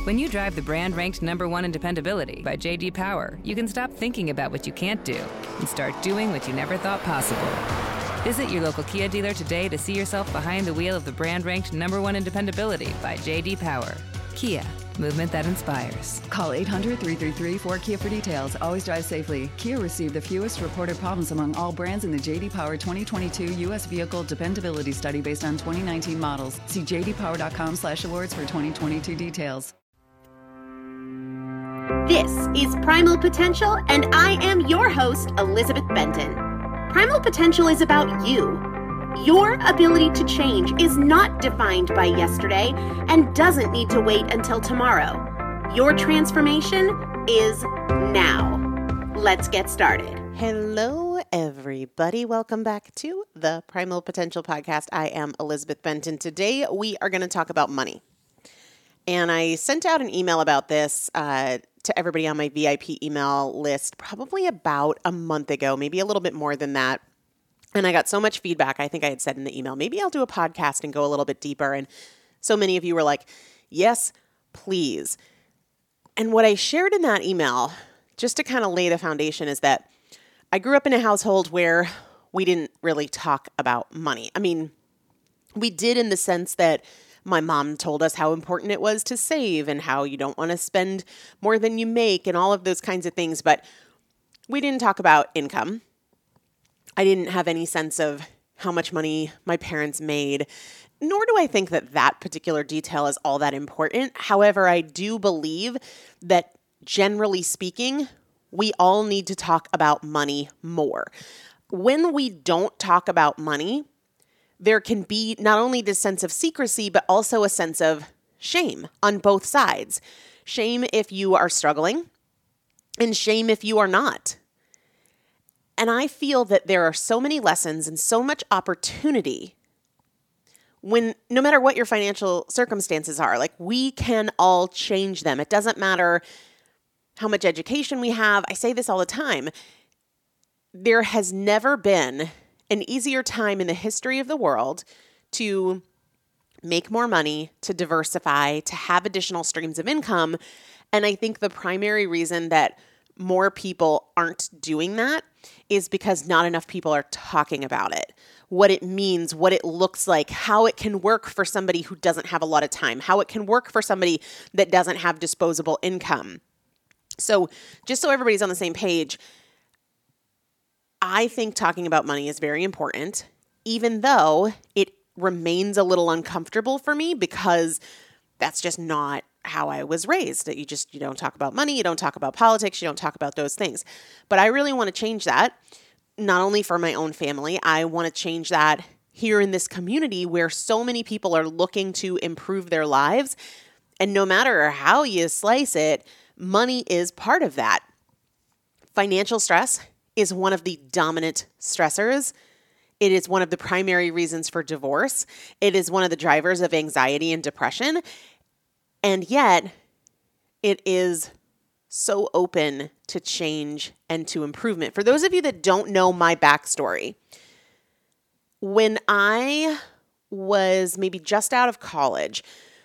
When you drive the brand ranked #1 in dependability by J.D. Power, you can stop thinking about what you can't do and start doing what you never thought possible. Visit your local Kia dealer today to see yourself behind the wheel of the brand ranked #1 in dependability by J.D. Power. Kia, movement that inspires. Call 800-333-4KIA for details. Always drive safely. Kia received the fewest reported problems among all brands in the J.D. Power 2022 U.S. Vehicle Dependability Study based on 2019 models. See jdpower.com/awards for 2022 details. This is Primal Potential, and I am your host, Elizabeth Benton. Primal Potential is about you. Your ability to change is not defined by yesterday and doesn't need to wait until tomorrow. Your transformation is now. Let's get started. Hello, everybody. Welcome back to the Primal Potential Podcast. I am Elizabeth Benton. Today, we are going to talk about money. And I sent out an email about this to everybody on my VIP email list probably about a month ago, maybe a little bit more than that. And I got so much feedback. I think I had said in the email, maybe I'll do a podcast and go a little bit deeper. And so many of you were like, yes, please. And what I shared in that email, just to kind of lay the foundation, is that I grew up in a household where we didn't really talk about money. I mean, we did in the sense that my mom told us how important it was to save and how you don't want to spend more than you make and all of those kinds of things. But we didn't talk about income. I didn't have any sense of how much money my parents made, nor do I think that that particular detail is all that important. However, I do believe that generally speaking, we all need to talk about money more. When we don't talk about money, there can be not only this sense of secrecy, but also a sense of shame on both sides. Shame if you are struggling, and shame if you are not. And I feel that there are so many lessons and so much opportunity when, no matter what your financial circumstances are, like we can all change them. It doesn't matter how much education we have. I say this all the time. There has never been an easier time in the history of the world to make more money, to diversify, to have additional streams of income. And I think the primary reason that more people aren't doing that is because not enough people are talking about it, what it means, what it looks like, how it can work for somebody who doesn't have a lot of time, how it can work for somebody that doesn't have disposable income. So just so everybody's on the same page, I think talking about money is very important, even though it remains a little uncomfortable for me because that's just not how I was raised. That you don't talk about money, you don't talk about politics, you don't talk about those things. But I really want to change that, not only for my own family, I want to change that here in this community where so many people are looking to improve their lives. And no matter how you slice it, money is part of that. Financial stress is one of the dominant stressors. It is one of the primary reasons for divorce. It is one of the drivers of anxiety and depression. And yet, it is so open to change and to improvement. For those of you that don't know my backstory, when I was maybe just out of college,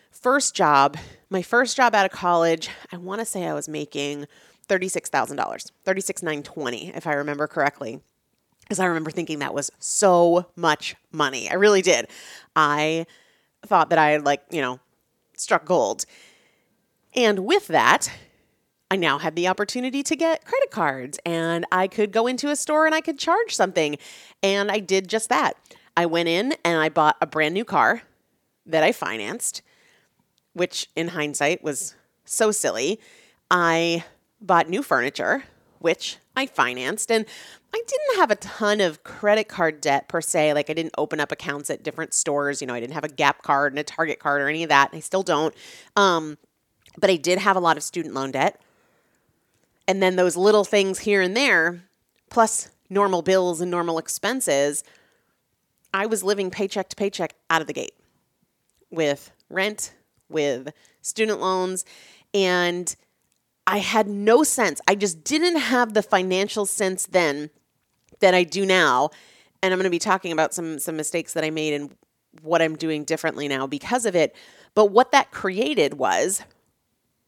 my first job out of college, I want to say I was making $36,000, $36,920, if I remember correctly. Because I remember thinking that was so much money. I really did. I thought that I had struck gold. And with that, I now had the opportunity to get credit cards and I could go into a store and I could charge something. And I did just that. I went in and I bought a brand new car that I financed, which in hindsight was so silly. I bought new furniture, which I financed, and I didn't have a ton of credit card debt per se. Like I didn't open up accounts at different stores. I didn't have a Gap card and a Target card or any of that. I still don't. But I did have a lot of student loan debt. And then those little things here and there, plus normal bills and normal expenses, I was living paycheck to paycheck out of the gate with rent, with student loans, and I had no sense. I just didn't have the financial sense then that I do now. And I'm going to be talking about some mistakes that I made and what I'm doing differently now because of it. But what that created was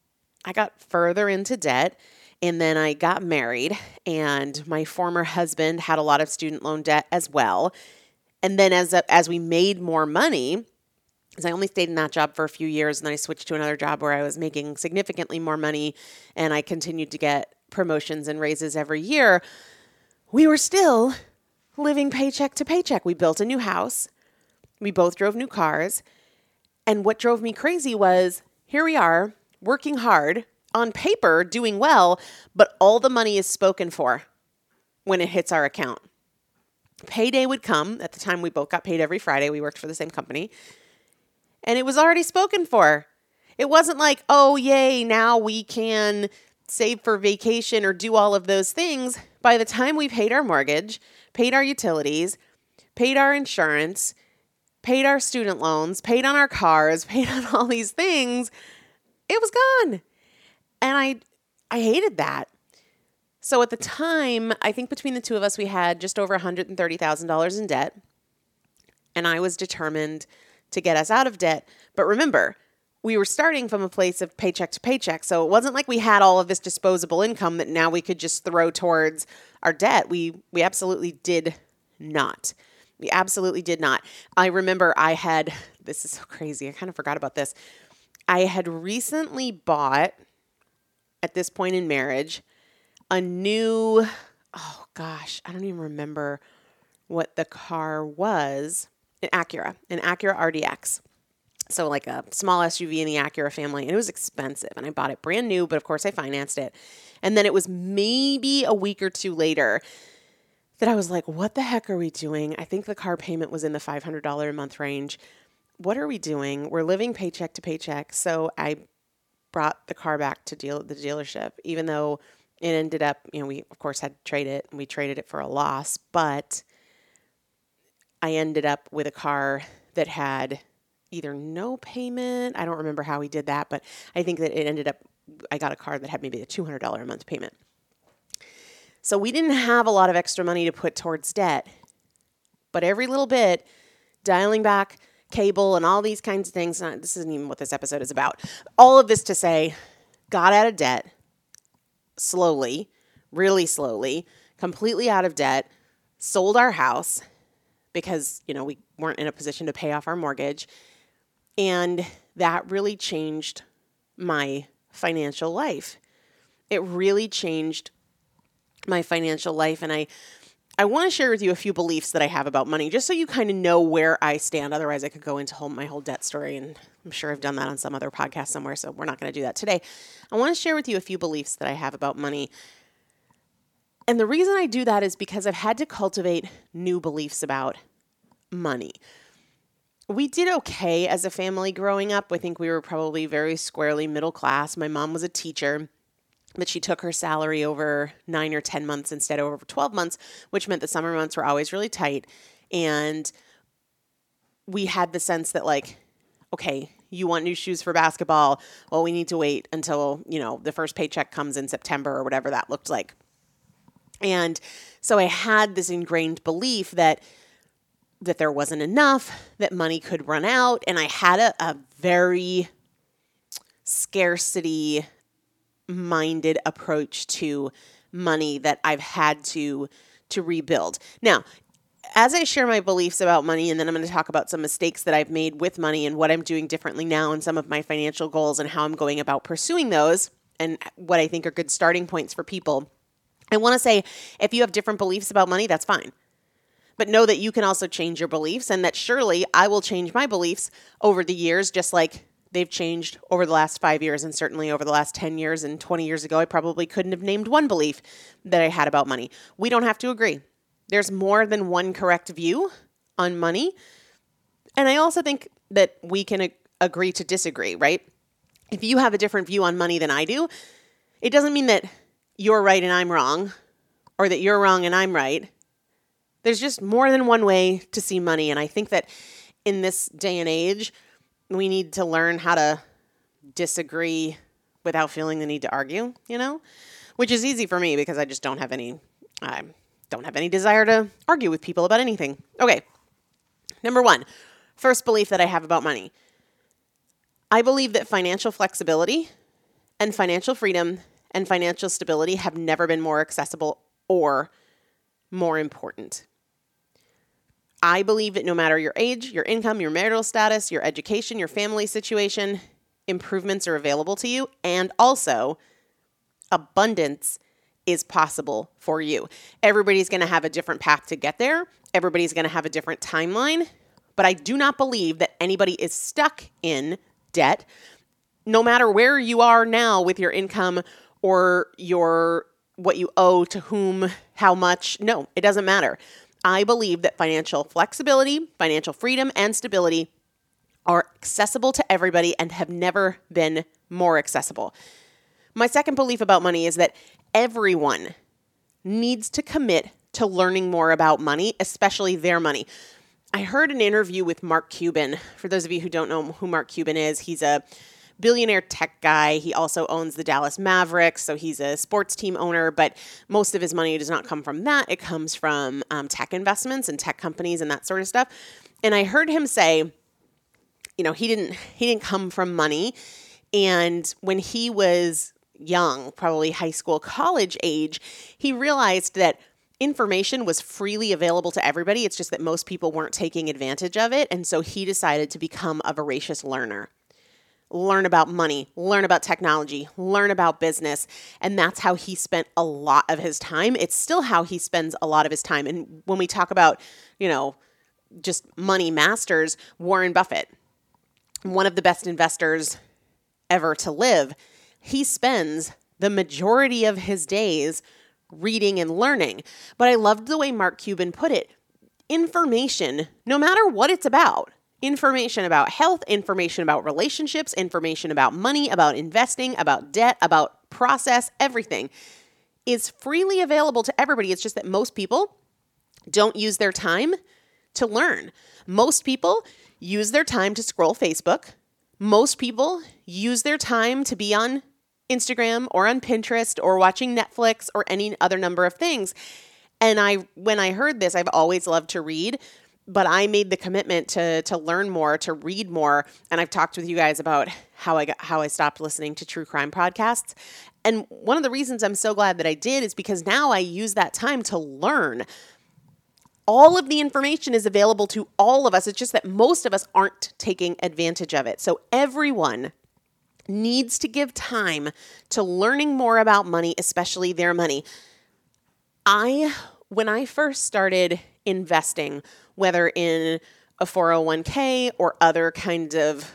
I got further into debt, and then I got married, and my former husband had a lot of student loan debt as well. And then as we made more money, because I only stayed in that job for a few years, and then I switched to another job where I was making significantly more money, and I continued to get promotions and raises every year, we were still living paycheck to paycheck. We built a new house. We both drove new cars. And what drove me crazy was, here we are, working hard, on paper, doing well, but all the money is spoken for when it hits our account. Payday would come. At the time, we both got paid every Friday. We worked for the same company. And it was already spoken for. It wasn't like, oh, yay, now we can save for vacation or do all of those things. By the time we paid our mortgage, paid our utilities, paid our insurance, paid our student loans, paid on our cars, paid on all these things, it was gone. And I hated that. So at the time, I think between the two of us, we had just over $130,000 in debt. And I was determined to get us out of debt. But remember, we were starting from a place of paycheck to paycheck. So it wasn't like we had all of this disposable income that now we could just throw towards our debt. We absolutely did not. We absolutely did not. I remember this is so crazy. I kind of forgot about this. I had recently bought, at this point in marriage, a new, I don't even remember what the car was, an Acura RDX. So like a small SUV in the Acura family, and it was expensive. And I bought it brand new, but of course I financed it. And then it was maybe a week or two later that I was like, what the heck are we doing? I think the car payment was in the $500 a month range. What are we doing? We're living paycheck to paycheck. So I brought the car back to the dealership, even though it ended up, we of course had to trade it, and we traded it for a loss, but I ended up with a car that had either no payment. I don't remember how we did that, but I think that it ended up, I got a car that had maybe a $200 a month payment. So we didn't have a lot of extra money to put towards debt, but every little bit, dialing back cable and all these kinds of things. This isn't even what this episode is about. All of this to say, got out of debt slowly, really slowly, completely out of debt, sold our house because, we weren't in a position to pay off our mortgage. And that really changed my financial life. It really changed my financial life. And I want to share with you a few beliefs that I have about money, just so you kind of know where I stand. Otherwise, I could go into my whole debt story, and I'm sure I've done that on some other podcast somewhere, so we're not going to do that today. I want to share with you a few beliefs that I have about money. And the reason I do that is because I've had to cultivate new beliefs about money. We did okay as a family growing up. I think we were probably very squarely middle class. My mom was a teacher, but she took her salary over 9 or 10 months instead of over 12 months, which meant the summer months were always really tight. And we had the sense that okay, you want new shoes for basketball? Well, we need to wait until, the first paycheck comes in September or whatever that looked like. And so I had this ingrained belief that there wasn't enough, that money could run out. And I had a very scarcity minded approach to money that I've had to rebuild. Now, as I share my beliefs about money, and then I'm going to talk about some mistakes that I've made with money and what I'm doing differently now and some of my financial goals and how I'm going about pursuing those and what I think are good starting points for people. I want to say, if you have different beliefs about money, that's fine. But know that you can also change your beliefs, and that surely I will change my beliefs over the years, just like they've changed over the last 5 years and certainly over the last 10 years and 20 years ago. I probably couldn't have named one belief that I had about money. We don't have to agree. There's more than one correct view on money. And I also think that we can agree to disagree, right? If you have a different view on money than I do, it doesn't mean that you're right and I'm wrong, or that you're wrong and I'm right. There's just more than one way to see money. And I think that in this day and age, we need to learn how to disagree without feeling the need to argue, which is easy for me because I just don't have any desire to argue with people about anything. Okay. Number one, first belief that I have about money. I believe that financial flexibility and financial freedom and financial stability have never been more accessible or more important. I believe that no matter your age, your income, your marital status, your education, your family situation, improvements are available to you, and also abundance is possible for you. Everybody's going to have a different path to get there. Everybody's going to have a different timeline, but I do not believe that anybody is stuck in debt, no matter where you are now with your income or what you owe to whom, how much. No, it doesn't matter. I believe that financial flexibility, financial freedom, and stability are accessible to everybody and have never been more accessible. My second belief about money is that everyone needs to commit to learning more about money, especially their money. I heard an interview with Mark Cuban. For those of you who don't know who Mark Cuban is, he's a billionaire tech guy. He also owns the Dallas Mavericks, so he's a sports team owner, but most of his money does not come from that. It comes from tech investments and tech companies and that sort of stuff. And I heard him say, he didn't come from money. And when he was young, probably high school, college age, he realized that information was freely available to everybody. It's just that most people weren't taking advantage of it. And so he decided to become a voracious learner. Learn about money, learn about technology, learn about business. And that's how he spent a lot of his time. It's still how he spends a lot of his time. And when we talk about, just money masters, Warren Buffett, one of the best investors ever to live, he spends the majority of his days reading and learning. But I loved the way Mark Cuban put it. Information, no matter what it's about, information about health, information about relationships, information about money, about investing, about debt, about process, everything is freely available to everybody. It's just that most people don't use their time to learn. Most people use their time to scroll Facebook. Most people use their time to be on Instagram or on Pinterest or watching Netflix or any other number of things. And when I heard this, I've always loved to read, but I made the commitment to learn more, to read more. And I've talked with you guys about how I stopped listening to true crime podcasts. And one of the reasons I'm so glad that I did is because now I use that time to learn. All of the information is available to all of us. It's just that most of us aren't taking advantage of it. So everyone needs to give time to learning more about money, especially their money. When I first started investing, whether in a 401k or other kinds of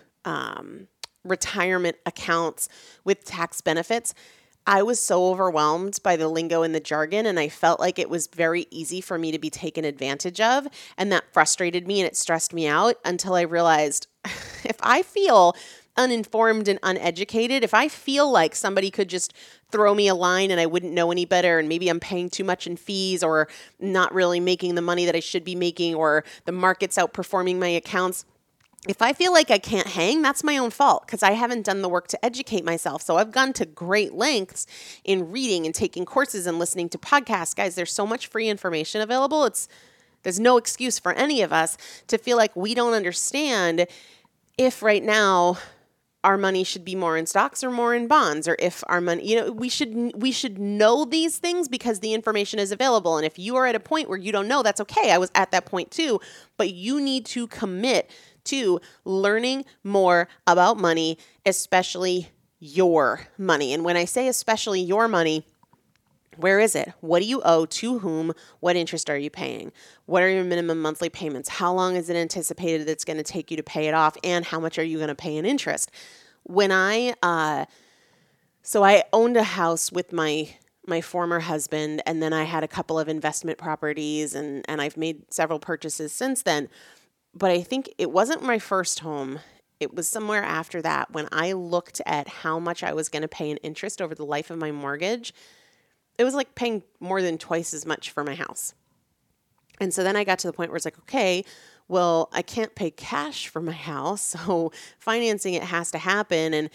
retirement accounts with tax benefits, I was so overwhelmed by the lingo and the jargon, and I felt like it was very easy for me to be taken advantage of, and that frustrated me and it stressed me out until I realized if I feel uninformed and uneducated, if I feel like somebody could just throw me a line and I wouldn't know any better, and maybe I'm paying too much in fees or not really making the money that I should be making, or the market's outperforming my accounts, if I feel like I can't hang, that's my own fault because I haven't done the work to educate myself. So I've gone to great lengths in reading and taking courses and listening to podcasts. Guys, there's so much free information available. There's no excuse for any of us to feel like we don't understand if right now our money should be more in stocks or more in bonds, or if our money, we should know these things because the information is available. And if you are at a point where you don't know, that's okay. I was at that point too, but you need to commit to learning more about money, especially your money. And when I say especially your money, where is it? What do you owe to whom? What interest are you paying? What are your minimum monthly payments? How long is it anticipated that's going to take you to pay it off? And how much are you going to pay in interest? When I owned a house with my former husband, and then I had a couple of investment properties, and I've made several purchases since then. But I think it wasn't my first home. It was somewhere after that when I looked at how much I was going to pay in interest over the life of my mortgage. It was like paying more than twice as much for my house. And so then I got to the point where it's like, okay, well, I can't pay cash for my house, so financing it has to happen. And,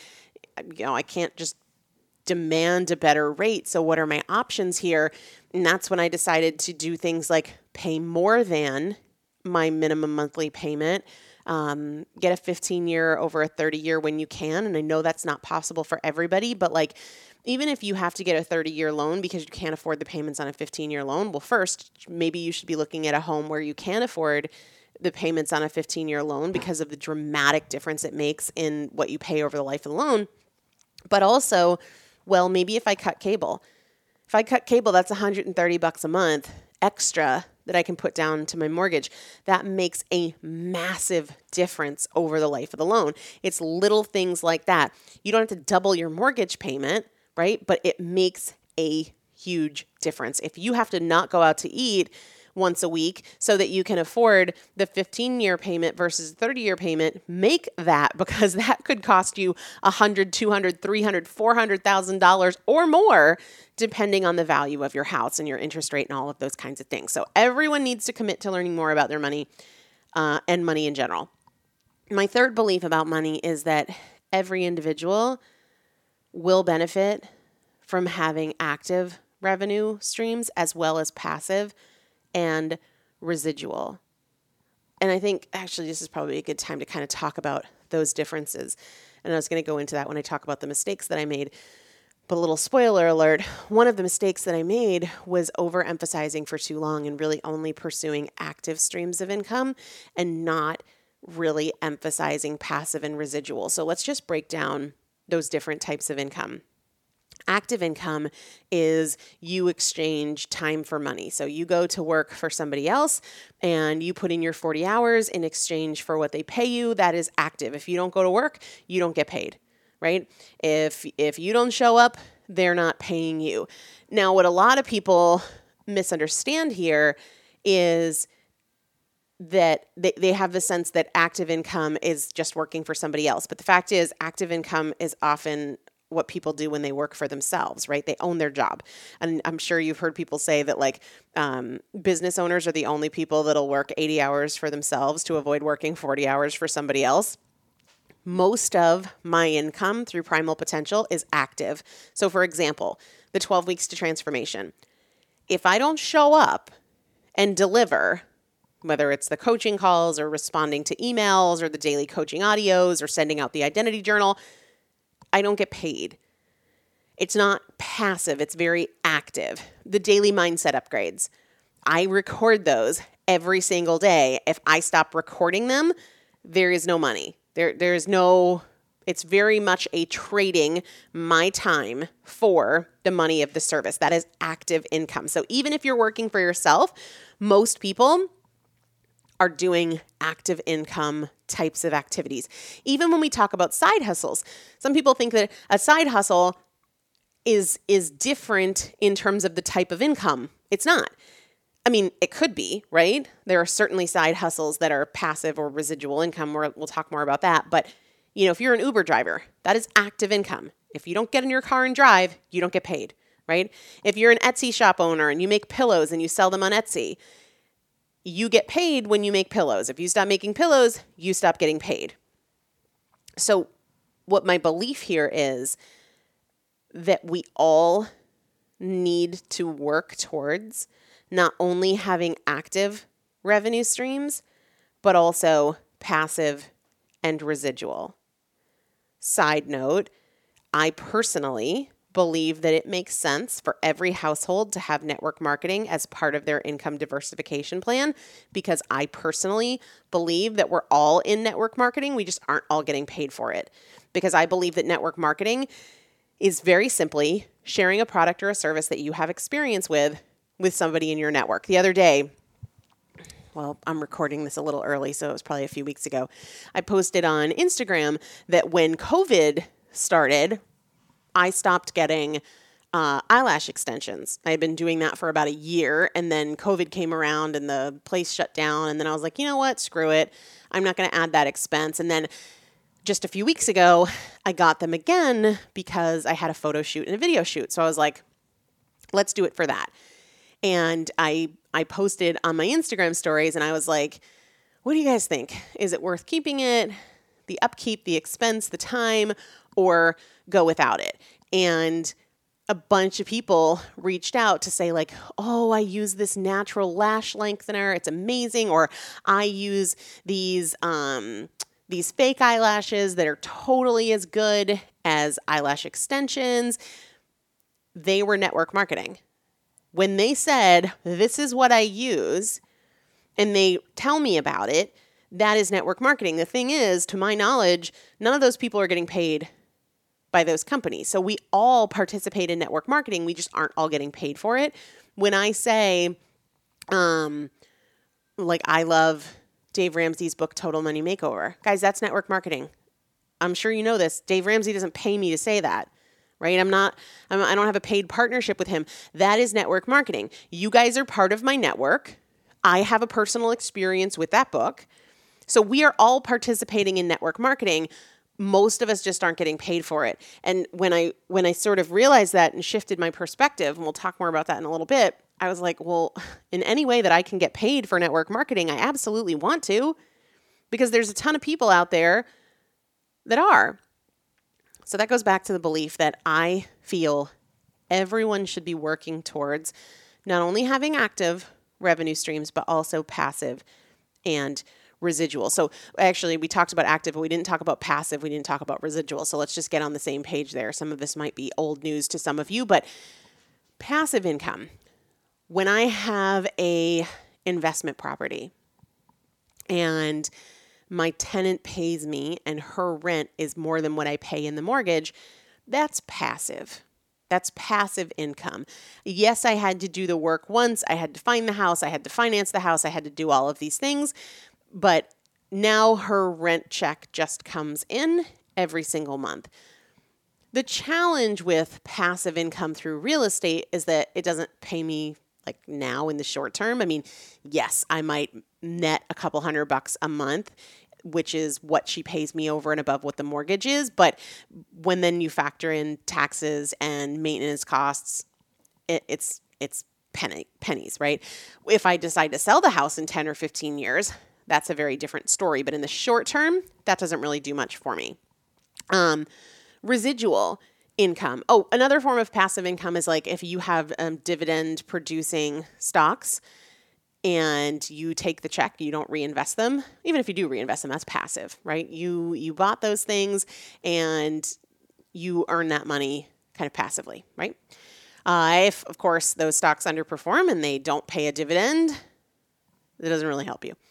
I can't just demand a better rate. So what are my options here? And that's when I decided to do things like pay more than my minimum monthly payment, Get a 15-year over a 30-year when you can. And I know that's not possible for everybody, but like, even if you have to get a 30-year loan because you can't afford the payments on a 15-year loan, well, first, maybe you should be looking at a home where you can afford the payments on a 15-year loan because of the dramatic difference it makes in what you pay over the life of the loan. But also, well, maybe if I cut cable, that's $130 a month extra that I can put down to my mortgage. That makes a massive difference over the life of the loan. It's little things like that. You don't have to double your mortgage payment, right? But it makes a huge difference. If you have to not go out to eat once a week so that you can afford the 15-year payment versus 30-year payment, make that, because that could cost you $100,000, $200,000, $300,000, $400,000 or more, depending on the value of your house and your interest rate and all of those kinds of things. So everyone needs to commit to learning more about their money and money in general. My third belief about money is that every individual will benefit from having active revenue streams as well as passive and residual. And I think actually this is probably a good time to kind of talk about those differences. And I was going to go into that when I talk about the mistakes that I made. But a little spoiler alert, one of the mistakes that I made was overemphasizing for too long and really only pursuing active streams of income and not really emphasizing passive and residual. So let's just break down those different types of income. Active income is you exchange time for money. So you go to work for somebody else and you put in your 40 hours in exchange for what they pay you. That is active. If you don't go to work, you don't get paid, right? If you don't show up, they're not paying you. Now, what a lot of people misunderstand here is that they have the sense that active income is just working for somebody else. But the fact is, active income is often what people do when they work for themselves, right? They own their job. And I'm sure you've heard people say that like business owners are the only people that'll work 80 hours for themselves to avoid working 40 hours for somebody else. Most of my income through Primal Potential is active. So for example, the 12 weeks to transformation. If I don't show up and deliver, whether it's the coaching calls or responding to emails or the daily coaching audios or sending out the identity journal, I don't get paid. It's not passive. It's very active. The daily mindset upgrades. I record those every single day. If I stop recording them, there is no money. There's no, it's very much a trading my time for the money of the service. That is active income. So even if you're working for yourself, most people are doing active income types of activities. Even when we talk about side hustles, some people think that a side hustle is different in terms of the type of income. It's not. I mean, it could be, right? There are certainly side hustles that are passive or residual income. We'll talk more about that. But, you know, if you're an Uber driver, that is active income. If you don't get in your car and drive, you don't get paid, right? If you're an Etsy shop owner and you make pillows and you sell them on Etsy, you get paid when you make pillows. If you stop making pillows, you stop getting paid. So what my belief here is that we all need to work towards not only having active revenue streams, but also passive and residual. Side note, I personally believe that it makes sense for every household to have network marketing as part of their income diversification plan, because I personally believe that we're all in network marketing. We just aren't all getting paid for it, because I believe that network marketing is very simply sharing a product or a service that you have experience with somebody in your network. The other day, well, I'm recording this a little early, so it was probably a few weeks ago, I posted on Instagram that when COVID started, I stopped getting eyelash extensions. I had been doing that for about a year, and then COVID came around and the place shut down. And then I was like, you know what? Screw it. I'm not going to add that expense. And then just a few weeks ago, I got them again because I had a photo shoot and a video shoot. So I was like, let's do it for that. And I posted on my Instagram stories and I was like, what do you guys think? Is it worth keeping it? The upkeep, the expense, the time, or go without it? And a bunch of people reached out to say like, oh, I use this natural lash lengthener. It's amazing. Or I use these fake eyelashes that are totally as good as eyelash extensions. They were network marketing. When they said, this is what I use, and they tell me about it, that is network marketing. The thing is, to my knowledge, none of those people are getting paid by those companies. So we all participate in network marketing. We just aren't all getting paid for it. When I say, like I love Dave Ramsey's book, Total Money Makeover. Guys, that's network marketing. I'm sure you know this. Dave Ramsey doesn't pay me to say that, right? I don't have a paid partnership with him. That is network marketing. You guys are part of my network. I have a personal experience with that book. So we are all participating in network marketing. Most of us just aren't getting paid for it. And when I sort of realized that and shifted my perspective, and we'll talk more about that in a little bit, I was like, well, in any way that I can get paid for network marketing, I absolutely want to, because there's a ton of people out there that are. So that goes back to the belief that I feel everyone should be working towards not only having active revenue streams, but also passive and residual. So actually we talked about active, but we didn't talk about passive. We didn't talk about residual. So let's just get on the same page there. Some of this might be old news to some of you, but passive income. When I have a investment property and my tenant pays me and her rent is more than what I pay in the mortgage, that's passive. That's passive income. Yes, I had to do the work once. I had to find the house. I had to finance the house. I had to do all of these things. But now her rent check just comes in every single month. The challenge with passive income through real estate is that it doesn't pay me like now in the short term. I mean, yes, I might net a couple $100 a month, which is what she pays me over and above what the mortgage is. But when then you factor in taxes and maintenance costs, it's pennies, right? If I decide to sell the house in 10 or 15 years, that's a very different story. But in the short term, that doesn't really do much for me. Residual income. Oh, another form of passive income is like if you have dividend producing stocks and you take the check, you don't reinvest them. Even if you do reinvest them, that's passive, right? You bought those things and you earn that money kind of passively, right? If, of course, those stocks underperform and they don't pay a dividend, it doesn't really help you.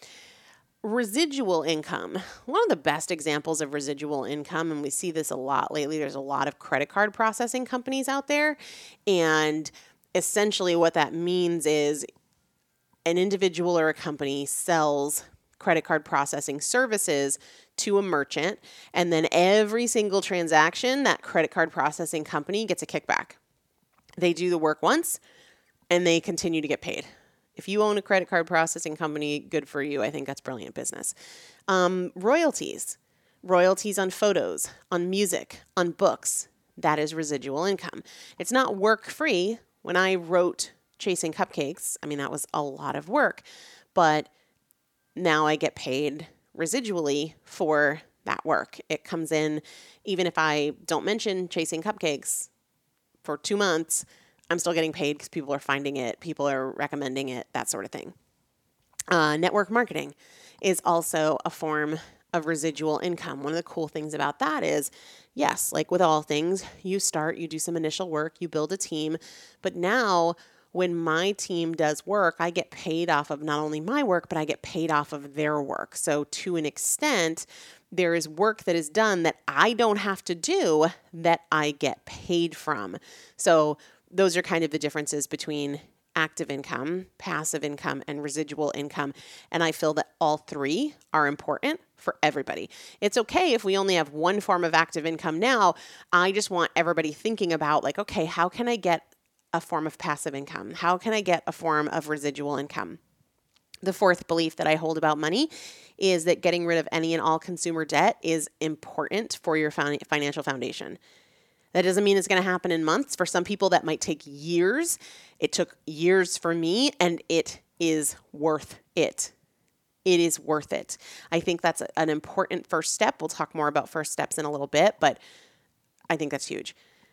Residual income. One of the best examples of residual income, and we see this a lot lately, there's a lot of credit card processing companies out there. And essentially what that means is an individual or a company sells credit card processing services to a merchant, and then every single transaction, that credit card processing company gets a kickback. They do the work once, and they continue to get paid. If you own a credit card processing company, good for you. I think that's brilliant business. Royalties on photos, on music, on books, that is residual income. It's not work-free. When I wrote Chasing Cupcakes, I mean, that was a lot of work, but now I get paid residually for that work. It comes in, even if I don't mention Chasing Cupcakes for 2 months, I'm still getting paid because people are finding it, people are recommending it, that sort of thing. Network marketing is also a form of residual income. One of the cool things about that is, yes, like with all things, you do some initial work, you build a team, but now when my team does work, I get paid off of not only my work, but I get paid off of their work. So to an extent, there is work that is done that I don't have to do that I get paid from. So those are kind of the differences between active income, passive income, and residual income. And I feel that all three are important for everybody. It's okay if we only have one form of active income now. I just want everybody thinking about like, okay, how can I get a form of passive income? How can I get a form of residual income? The fourth belief that I hold about money is that getting rid of any and all consumer debt is important for your financial foundation. That doesn't mean it's going to happen in months. For some people, that might take years. It took years for me, and it is worth it. It is worth it. I think that's an important first step. We'll talk more about first steps in a little bit, but I think that's huge.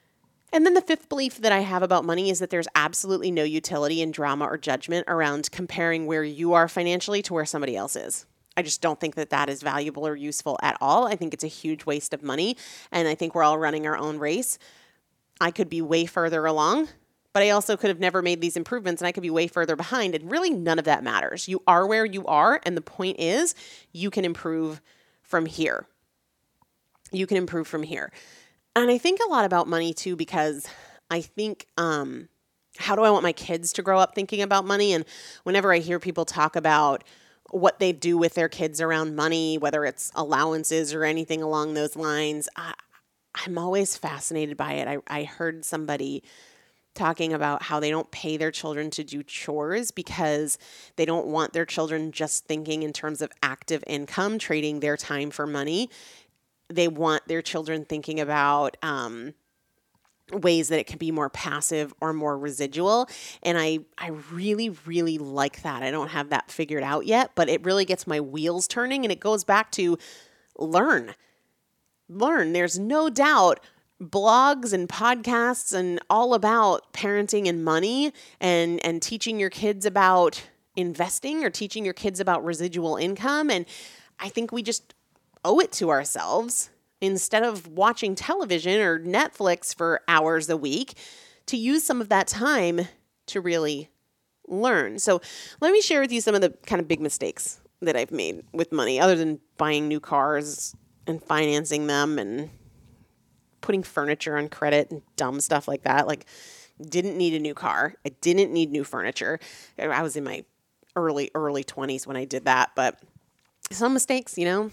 And then the fifth belief that I have about money is that there's absolutely no utility in drama or judgment around comparing where you are financially to where somebody else is. I just don't think that that is valuable or useful at all. I think it's a huge waste of money, and I think we're all running our own race. I could be way further along, but I also could have never made these improvements, and I could be way further behind, and really none of that matters. You are where you are, and the point is you can improve from here. You can improve from here. And I think a lot about money too, because I think, how do I want my kids to grow up thinking about money? And whenever I hear people talk about what they do with their kids around money, whether it's allowances or anything along those lines, I'm always fascinated by it. I heard somebody talking about how they don't pay their children to do chores because they don't want their children just thinking in terms of active income, trading their time for money. They want their children thinking about ways that it can be more passive or more residual. And I really, really like that. I don't have that figured out yet, but it really gets my wheels turning, and it goes back to learn. There's no doubt blogs and podcasts and all about parenting and money and teaching your kids about investing or teaching your kids about residual income. And I think we just owe it to ourselves, instead of watching television or Netflix for hours a week, to use some of that time to really learn. So let me share with you some of the kind of big mistakes that I've made with money, other than buying new cars and financing them and putting furniture on credit and dumb stuff like that. Like, didn't need a new car. I didn't need new furniture. I was in my early 20s when I did that, but some mistakes,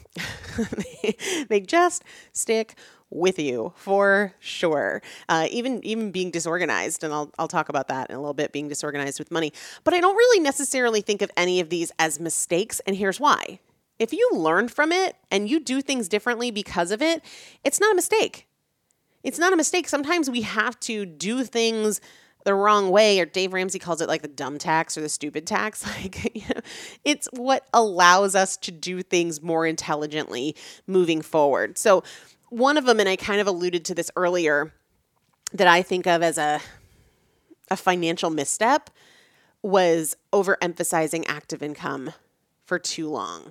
they just stick with you for sure. Even being disorganized, and I'll talk about that in a little bit, being disorganized with money. But I don't really necessarily think of any of these as mistakes, and here's why. If you learn from it and you do things differently because of it, it's not a mistake. It's not a mistake. Sometimes we have to do things the wrong way, or Dave Ramsey calls it like the dumb tax or the stupid tax. It's what allows us to do things more intelligently moving forward. So one of them, and I kind of alluded to this earlier, that I think of as a financial misstep, was overemphasizing active income for too long.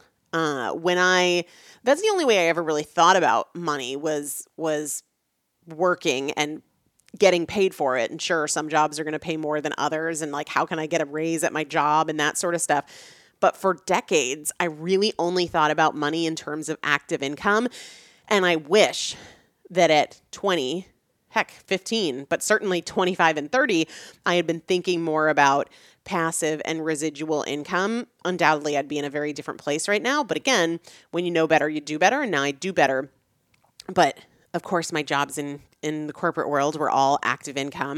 That's the only way I ever really thought about money was working and getting paid for it. And sure, some jobs are going to pay more than others. And like, how can I get a raise at my job and that sort of stuff. But for decades, I really only thought about money in terms of active income. And I wish that at 20, 15, but certainly 25 and 30, I had been thinking more about passive and residual income. Undoubtedly, I'd be in a very different place right now. But again, when you know better, you do better. And now I do better. But of course, my jobs in the corporate world were all active income.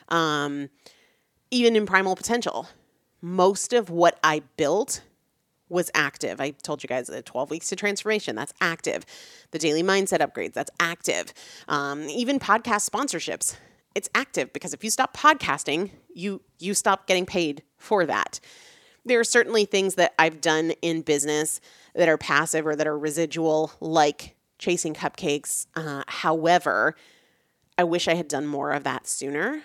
Even in Primal Potential, most of what I built was active. I told you guys 12 weeks to transformation, that's active. The daily mindset upgrades, that's active. Even podcast sponsorships, it's active, because if you stop podcasting, you stop getting paid for that. There are certainly things that I've done in business that are passive or that are residual, like chasing cupcakes. However, I wish I had done more of that sooner.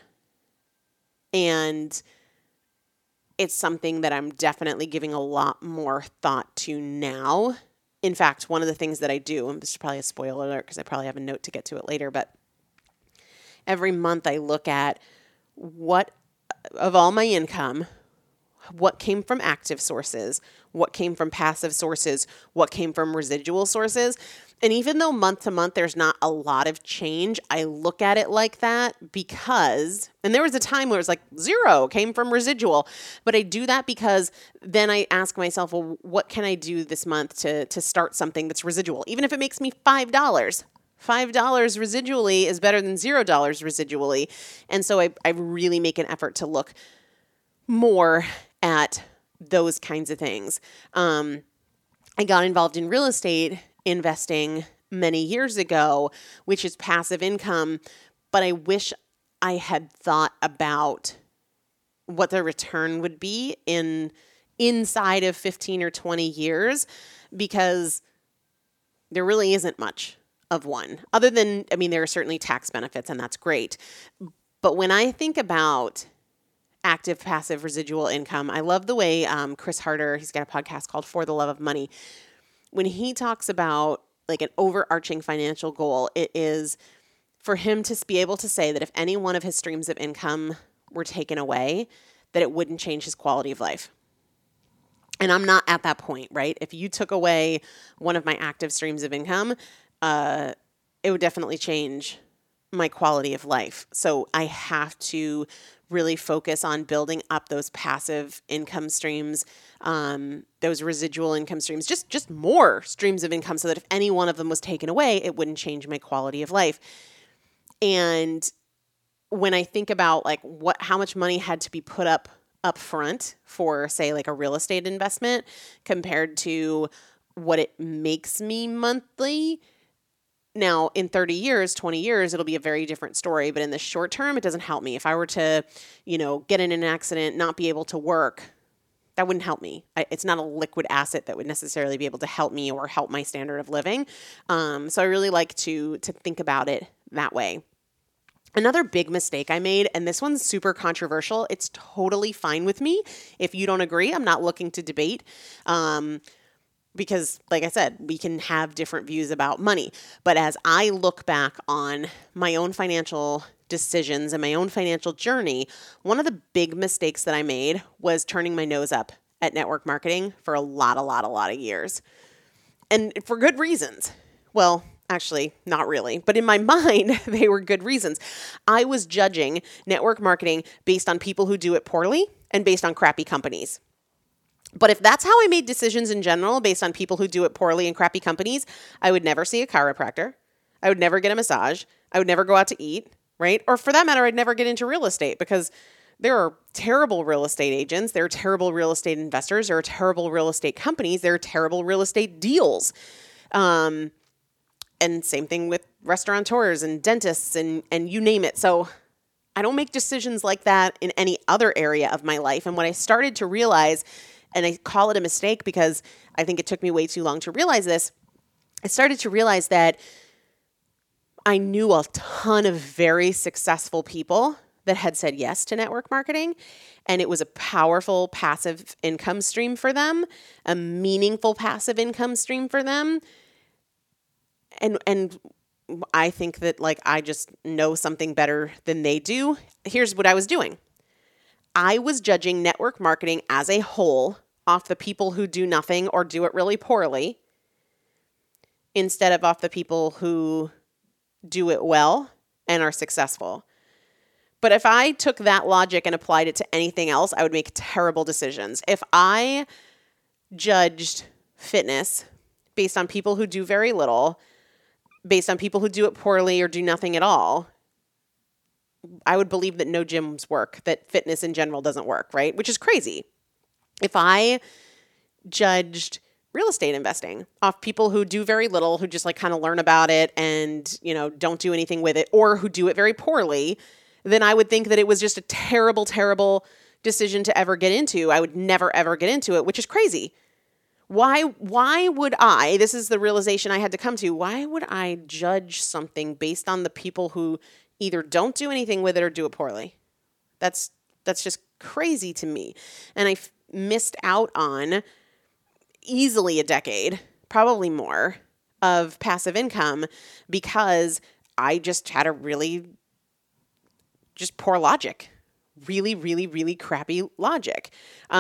And it's something that I'm definitely giving a lot more thought to now. In fact, one of the things that I do, and this is probably a spoiler alert because I probably have a note to get to it later, but every month I look at what of all my income, what came from active sources, what came from passive sources, what came from residual sources. And even though month to month there's not a lot of change, I look at it like that because, and there was a time where it was like 0 came from residual, but I do that because then I ask myself, well, what can I do this month to start something that's residual? Even if it makes me $5. $5 residually is better than $0 residually. And so I really make an effort to look more at those kinds of things. I got involved in real estate investing many years ago, which is passive income, but I wish I had thought about what the return would be inside of 15 or 20 years, because there really isn't much of one, other than, I mean, there are certainly tax benefits and that's great. But when I think about active, passive, residual income, I love the way Chris Harder, he's got a podcast called For the Love of Money. When he talks about like an overarching financial goal, it is for him to be able to say that if any one of his streams of income were taken away, that it wouldn't change his quality of life. And I'm not at that point, right? If you took away one of my active streams of income, it would definitely change my quality of life. So I have to really focus on building up those passive income streams, those residual income streams, just more streams of income so that if any one of them was taken away, it wouldn't change my quality of life. And when I think about like how much money had to be put up front for, say, like a real estate investment compared to what it makes me monthly. Now, in 30 years, 20 years, it'll be a very different story. But in the short term, it doesn't help me. If I were to, get in an accident, not be able to work, that wouldn't help me. It's not a liquid asset that would necessarily be able to help me or help my standard of living. So I really like to think about it that way. Another big mistake I made, and this one's super controversial. It's totally fine with me. If you don't agree, I'm not looking to debate. Because like I said, we can have different views about money. But as I look back on my own financial decisions and my own financial journey, one of the big mistakes that I made was turning my nose up at network marketing for a lot of years. And for good reasons. Well, actually, not really. But in my mind, they were good reasons. I was judging network marketing based on people who do it poorly and based on crappy companies. But if that's how I made decisions in general, based on people who do it poorly and crappy companies, I would never see a chiropractor. I would never get a massage. I would never go out to eat, right? Or for that matter, I'd never get into real estate because there are terrible real estate agents. There are terrible real estate investors. There are terrible real estate companies. There are terrible real estate deals. And same thing with restaurateurs and dentists and you name it. So I don't make decisions like that in any other area of my life. And what I started to realize, and I call it a mistake because I think it took me way too long to realize this, I started to realize that I knew a ton of very successful people that had said yes to network marketing, and it was a powerful passive income stream for them, a meaningful passive income stream for them. And I think that like I just know something better than they do. Here's what I was doing. I was judging network marketing as a whole off the people who do nothing or do it really poorly instead of off the people who do it well and are successful. But if I took that logic and applied it to anything else, I would make terrible decisions. If I judged fitness based on people who do very little, based on people who do it poorly or do nothing at all, I would believe that no gyms work, that fitness in general doesn't work, right? Which is crazy. If I judged real estate investing off people who do very little, who just like kind of learn about it and, don't do anything with it, or who do it very poorly, then I would think that it was just a terrible, terrible decision to ever get into. I would never, ever get into it, which is crazy. Why would I, this is the realization I had to come to, why would I judge something based on the people who either don't do anything with it or do it poorly? That's just crazy to me. And I missed out on easily a decade, probably more, of passive income because I just had a really just poor logic. Really, really, really crappy logic.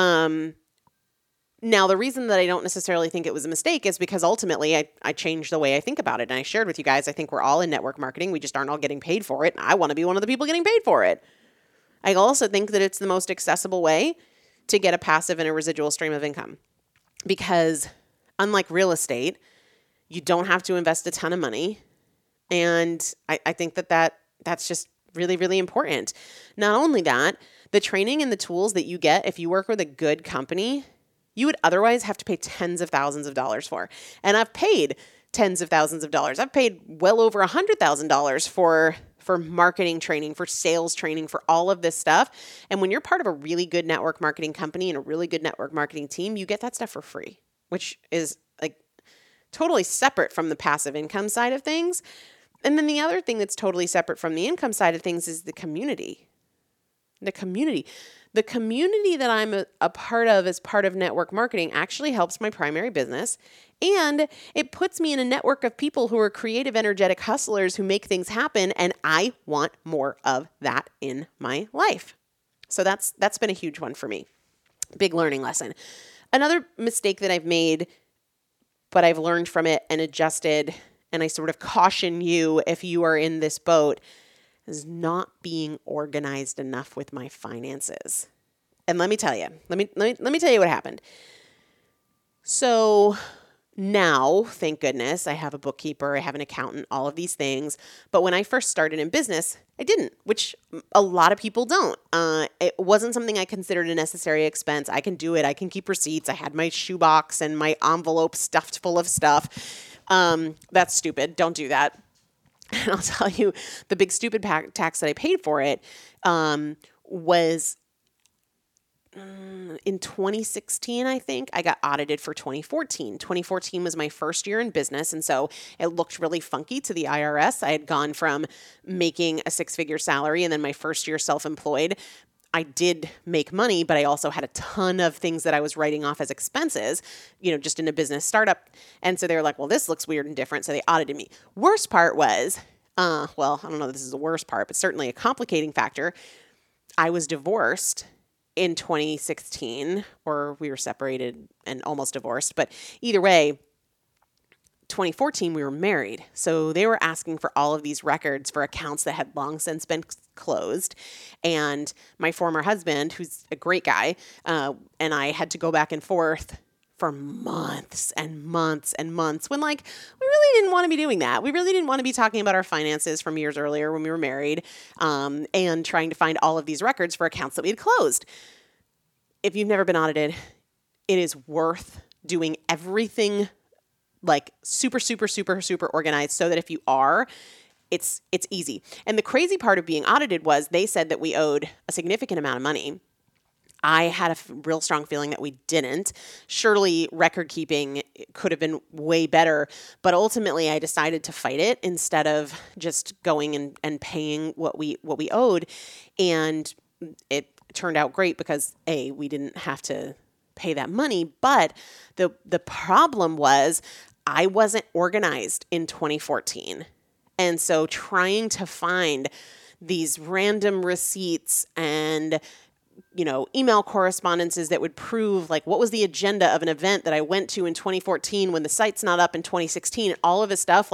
Now, the reason that I don't necessarily think it was a mistake is because ultimately I changed the way I think about it. And I shared with you guys, I think we're all in network marketing. We just aren't all getting paid for it. And I want to be one of the people getting paid for it. I also think that it's the most accessible way to get a passive and a residual stream of income. Because unlike real estate, you don't have to invest a ton of money. And I think that's just really, really important. Not only that, the training and the tools that you get if you work with a good company, you would otherwise have to pay tens of thousands of dollars for. And I've paid tens of thousands of dollars. I've paid well over $100,000 for marketing training, for sales training, for all of this stuff. And when you're part of a really good network marketing company and a really good network marketing team, you get that stuff for free, which is like totally separate from the passive income side of things. And then the other thing that's totally separate from the income side of things is the community. The community that I'm a part of as part of network marketing actually helps my primary business. And it puts me in a network of people who are creative, energetic hustlers who make things happen. And I want more of that in my life. So that's been a huge one for me. Big learning lesson. Another mistake that I've made, but I've learned from it and adjusted, and I sort of caution you if you are in this boat, is not being organized enough with my finances. And let me tell you what happened. So now, thank goodness, I have a bookkeeper, I have an accountant, all of these things. But when I first started in business, I didn't, which a lot of people don't. It wasn't something I considered a necessary expense. I can do it. I can keep receipts. I had my shoebox and my envelope stuffed full of stuff. That's stupid. Don't do that. And I'll tell you, the big stupid tax that I paid for it was in 2016, I think. I got audited for 2014. 2014 was my first year in business, and so it looked really funky to the IRS. I had gone from making a six-figure salary and then my first year self-employed. I did make money, but I also had a ton of things that I was writing off as expenses, just in a business startup. And so they were like, well, this looks weird and different. So they audited me. Worst part was, I don't know if this is the worst part, but certainly a complicating factor. I was divorced in 2016, or we were separated and almost divorced. But either way, 2014, we were married. So they were asking for all of these records for accounts that had long since been closed. And my former husband, who's a great guy, and I had to go back and forth for months and months and months when we really didn't want to be doing that. We really didn't want to be talking about our finances from years earlier when we were married, and trying to find all of these records for accounts that we had closed. If you've never been audited, it is worth doing everything super, super, super, super organized so that if you are, it's easy. And the crazy part of being audited was they said that we owed a significant amount of money. I had a real strong feeling that we didn't. Surely record keeping could have been way better, but ultimately I decided to fight it instead of just going and paying what we owed. And it turned out great because we didn't have to pay that money. But the problem was I wasn't organized in 2014. And so trying to find these random receipts and email correspondences that would prove what was the agenda of an event that I went to in 2014 when the site's not up in 2016, all of this stuff,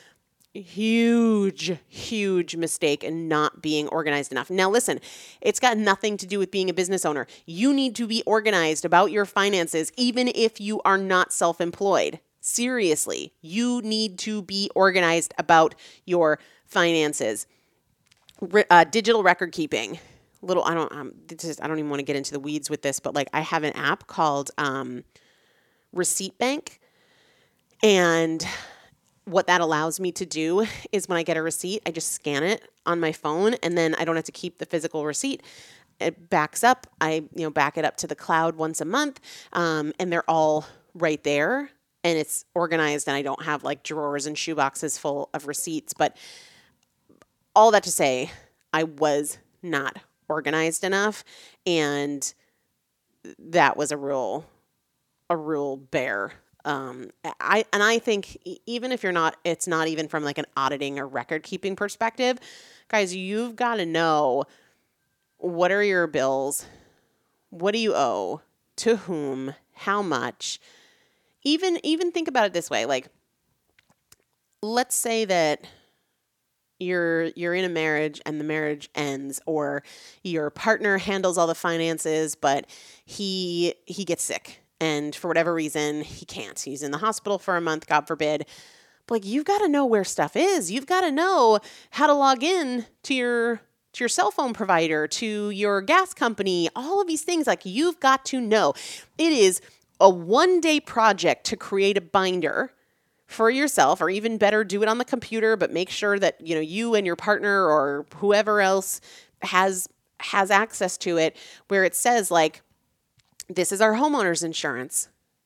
huge, huge mistake in not being organized enough. Now, listen, it's got nothing to do with being a business owner. You need to be organized about your finances, even if you are not self-employed. Seriously, you need to be organized about your finances. Digital record keeping. I don't even want to get into the weeds with this, but I have an app called Receipt Bank, and what that allows me to do is when I get a receipt, I just scan it on my phone, and then I don't have to keep the physical receipt. It backs up. I back it up to the cloud once a month, and they're all right there, and it's organized, and I don't have drawers and shoeboxes full of receipts. But all that to say, I was not organized enough, and that was a real bear. I think even if it's not even from an auditing or record keeping perspective, guys, you've got to know what are your bills, what do you owe, to whom, how much. Even think about it this way, let's say that you're in a marriage and the marriage ends, or your partner handles all the finances, but he gets sick and for whatever reason he can't. He's in the hospital for a month, God forbid. But you've got to know where stuff is. You've got to know how to log in to your cell phone provider, to your gas company, all of these things. You've got to know. It is a one-day project to create a binder for yourself, or even better, do it on the computer, but make sure that, you and your partner or whoever else has access to it, where it says this is our homeowner's insurance.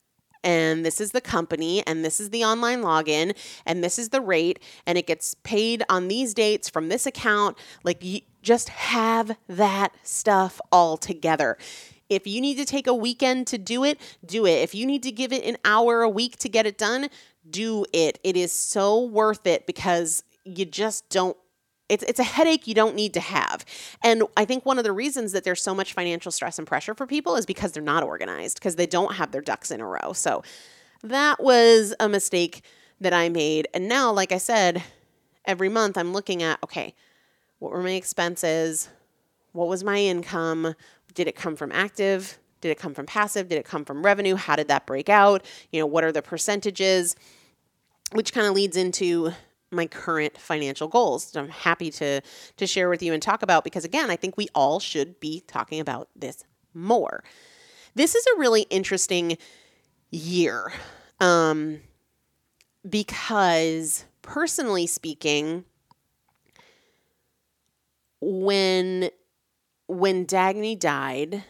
and this is the company, and this is the online login, and this is the rate, and it gets paid on these dates from this account. Like, you just have that stuff all together. If you need to take a weekend to do it, do it. If you need to give it an hour a week to get it done, do it. It is so worth it because you just don't. It's a headache you don't need to have. And I think one of the reasons that there's so much financial stress and pressure for people is because they're not organized, because they don't have their ducks in a row. So that was a mistake that I made. And now, like I said, every month I'm looking at, okay, what were my expenses? What was my income? Did it come from active? Did it come from passive? Did it come from revenue? How did that break out? What are the percentages? Which kind of leads into my current financial goals that I'm happy to share with you and talk about, because again, I think we all should be talking about this more. This is a really interesting year because personally speaking, when Dagny died,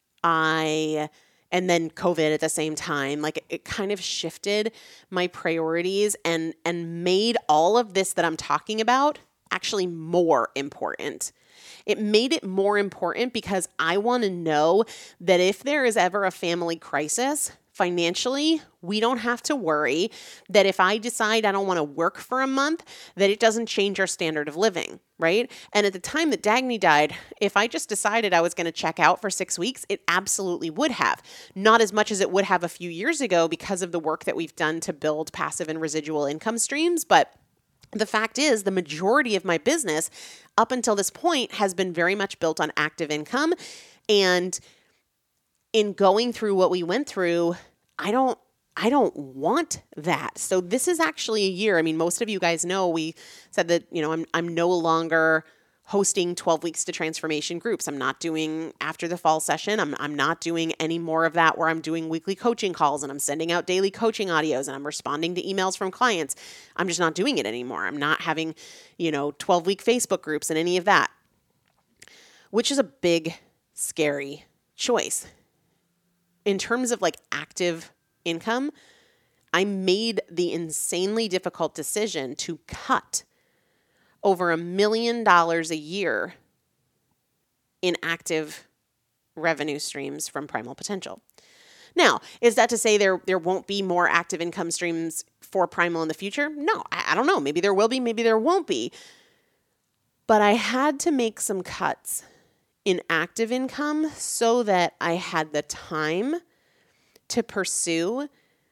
and then COVID at the same time, like it kind of shifted my priorities and made all of this that I'm talking about actually more important. It made it more important because I want to know that if there is ever a family crisis financially, we don't have to worry that if I decide I don't want to work for a month, that it doesn't change our standard of living, right? And at the time that Dagny died, if I just decided I was going to check out for 6 weeks, it absolutely would have. Not as much as it would have a few years ago because of the work that we've done to build passive and residual income streams, but the fact is, the majority of my business up until this point has been very much built on active income. And in going through what we went through, I don't want that. So this is actually a year. I mean, most of you guys know we said that, I'm no longer hosting 12 weeks to transformation groups. I'm not doing after the fall session. I'm not doing any more of that where I'm doing weekly coaching calls and I'm sending out daily coaching audios and I'm responding to emails from clients. I'm just not doing it anymore. I'm not having, 12-week Facebook groups and any of that, which is a big, scary choice. In terms of like active income, I made the insanely difficult decision to cut over $1 million a year in active revenue streams from Primal Potential. Now, is that to say there won't be more active income streams for Primal in the future? No, I don't know. Maybe there will be, maybe there won't be. But I had to make some cuts in active income so that I had the time to pursue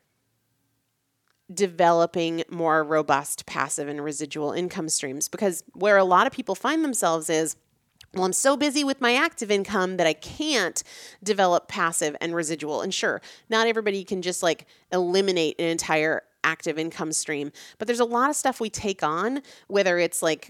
developing more robust passive and residual income streams. Because where a lot of people find themselves is, well, I'm so busy with my active income that I can't develop passive and residual. And sure, not everybody can just like eliminate an entire active income stream, but there's a lot of stuff we take on, whether it's like,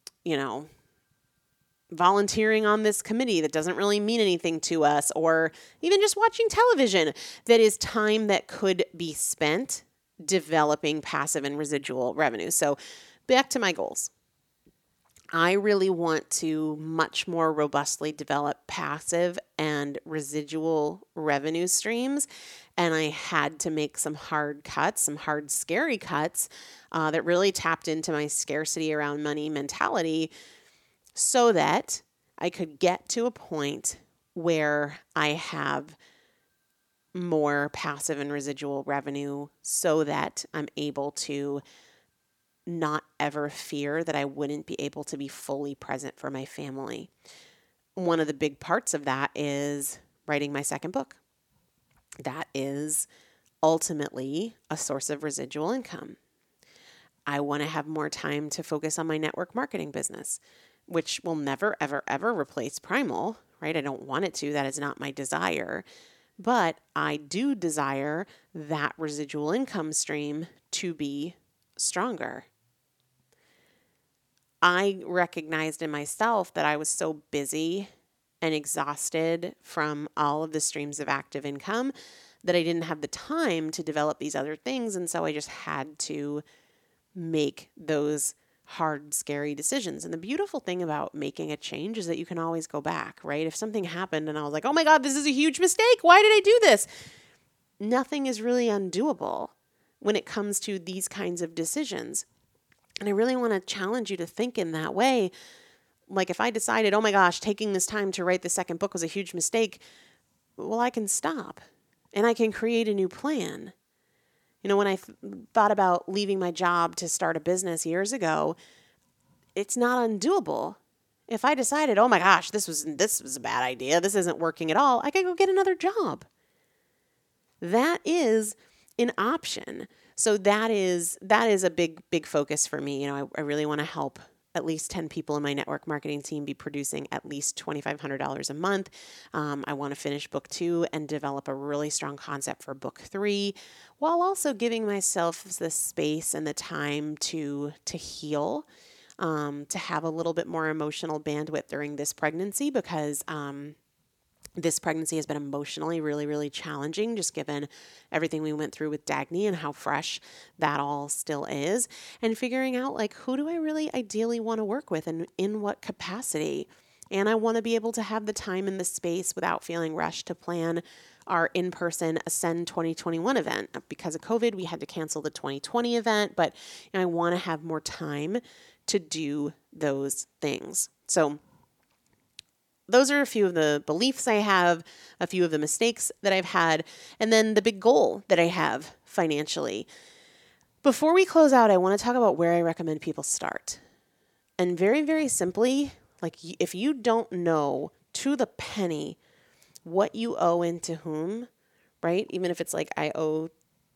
volunteering on this committee that doesn't really mean anything to us, or even just watching television, that is time that could be spent developing passive and residual revenue. So back to my goals. I really want to much more robustly develop passive and residual revenue streams. And I had to make some hard cuts, some hard, scary cuts that really tapped into my scarcity around money mentality so that I could get to a point where I have more passive and residual revenue so that I'm able to not ever fear that I wouldn't be able to be fully present for my family. One of the big parts of that is writing my second book. That is ultimately a source of residual income. I want to have more time to focus on my network marketing business, which will never, ever, ever replace Primal, right? I don't want it to. That is not my desire. But I do desire that residual income stream to be stronger. I recognized in myself that I was so busy and exhausted from all of the streams of active income that I didn't have the time to develop these other things. And so I just had to make those hard, scary decisions. And the beautiful thing about making a change is that you can always go back, right? If something happened and I was like, oh my God, this is a huge mistake. Why did I do this? nothing is really undoable when it comes to these kinds of decisions. And I really want to challenge you to think in that way. Like if I decided, oh my gosh, taking this time to write the second book was a huge mistake, well, I can stop and I can create a new plan. When I thought about leaving my job to start a business years ago, it's not undoable. If I decided, oh my gosh, this was a bad idea, this isn't working at all, I could go get another job. That is an option. So that is a big focus for me. I really want to help at least 10 people in my network marketing team be producing at least $2,500 a month. I want to finish book 2 and develop a really strong concept for book 3, while also giving myself the space and the time to heal, to have a little bit more emotional bandwidth during this pregnancy, because this pregnancy has been emotionally really, really challenging, just given everything we went through with Dagny and how fresh that all still is, and figuring out like, who do I really ideally want to work with and in what capacity? And I want to be able to have the time and the space without feeling rushed to plan our in-person Ascend 2021 event. Because of COVID, we had to cancel the 2020 event, but I want to have more time to do those things. So those are a few of the beliefs I have, a few of the mistakes that I've had, and then the big goal that I have financially. Before we close out, I want to talk about where I recommend people start. And very, very simply, like if you don't know to the penny what you owe and to whom, right? Even if it's like I owe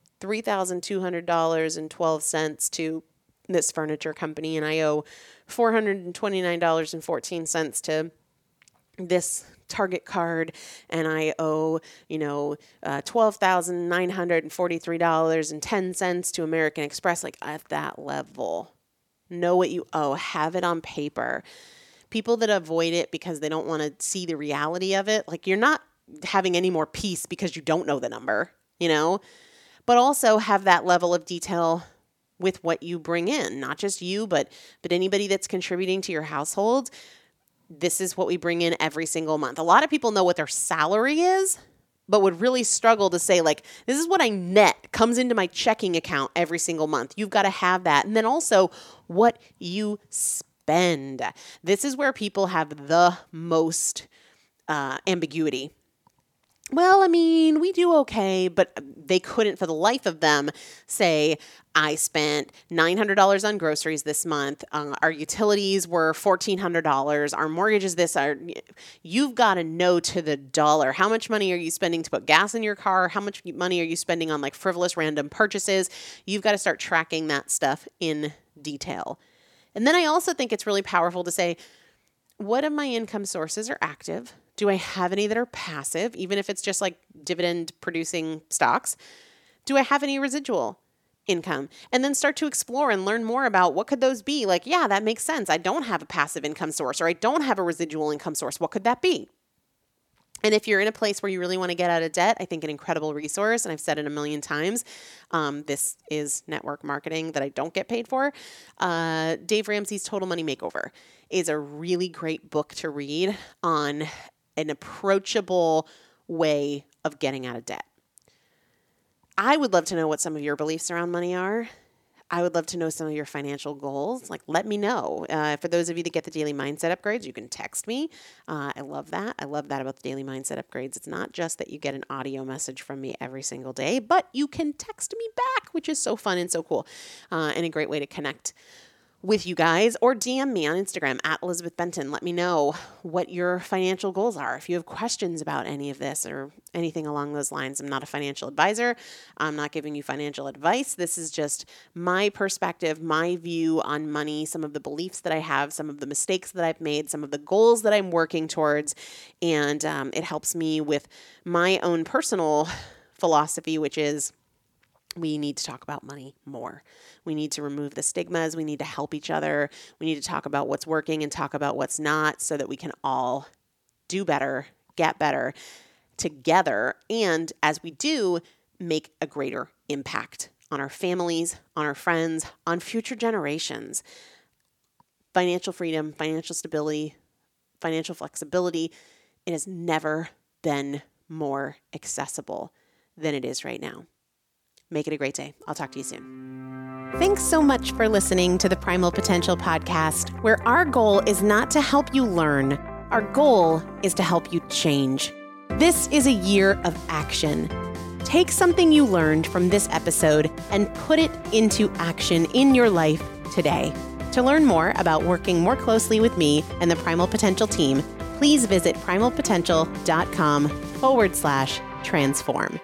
$3,200.12 to this furniture company, and I owe $429.14 to this Target card, and I owe, $12,943.10 to American Express, like at that level. Know what you owe. Have it on paper. People that avoid it because they don't want to see the reality of it, like you're not having any more peace because you don't know the number, but also have that level of detail with what you bring in, not just you, but anybody that's contributing to your household. This is what we bring in every single month. A lot of people know what their salary is, but would really struggle to say, like, this is what I net comes into my checking account every single month. You've got to have that. And then also what you spend. This is where people have the most ambiguity. Well, we do okay, but they couldn't for the life of them say, I spent $900 on groceries this month. Our utilities were $1,400. Our mortgage is this. You've got to know to the dollar. How much money are you spending to put gas in your car? How much money are you spending on like frivolous random purchases? You've got to start tracking that stuff in detail. And then I also think it's really powerful to say, what of my income sources are active? Do I have any that are passive, even if it's just like dividend producing stocks? Do I have any residual income? And then start to explore and learn more about what could those be. Like, yeah, that makes sense. I don't have a passive income source, or I don't have a residual income source. What could that be? And if you're in a place where you really want to get out of debt, I think an incredible resource, and I've said it a million times, this is network marketing that I don't get paid for. Dave Ramsey's Total Money Makeover is a really great book to read on an approachable way of getting out of debt. I would love to know what some of your beliefs around money are. I would love to know some of your financial goals. Like, let me know. For those of you that get the daily mindset upgrades, you can text me. I love that. I love that about the daily mindset upgrades. It's not just that you get an audio message from me every single day, but you can text me back, which is so fun and so cool, and a great way to connect with you guys, or DM me on Instagram at Elizabeth Benton. Let me know what your financial goals are. If you have questions about any of this or anything along those lines, I'm not a financial advisor. I'm not giving you financial advice. This is just my perspective, my view on money, some of the beliefs that I have, some of the mistakes that I've made, some of the goals that I'm working towards. And it helps me with my own personal philosophy, which is we need to talk about money more. We need to remove the stigmas. We need to help each other. We need to talk about what's working and talk about what's not so that we can all do better, get better together. And as we do, make a greater impact on our families, on our friends, on future generations. Financial freedom, financial stability, financial flexibility, it has never been more accessible than it is right now. Make it a great day. I'll talk to you soon. Thanks so much for listening to the Primal Potential podcast, where our goal is not to help you learn. Our goal is to help you change. This is a year of action. Take something you learned from this episode and put it into action in your life today. To learn more about working more closely with me and the Primal Potential team, please visit primalpotential.com/transform.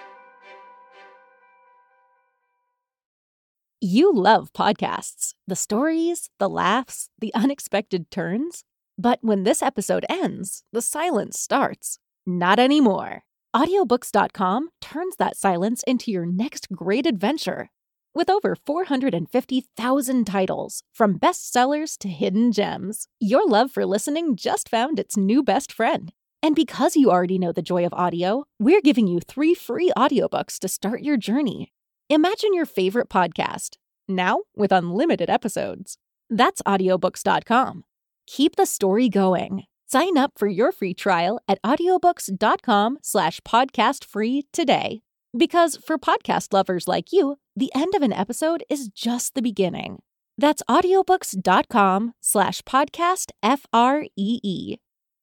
You love podcasts, the stories, the laughs, the unexpected turns. But when this episode ends, the silence starts. Not anymore. Audiobooks.com turns that silence into your next great adventure. With over 450,000 titles, from bestsellers to hidden gems, your love for listening just found its new best friend. And because you already know the joy of audio, we're giving you 3 free audiobooks to start your journey. Imagine your favorite podcast, now with unlimited episodes. That's audiobooks.com. Keep the story going. Sign up for your free trial at audiobooks.com/podcastfree today. Because for podcast lovers like you, the end of an episode is just the beginning. That's audiobooks.com/podcastfree.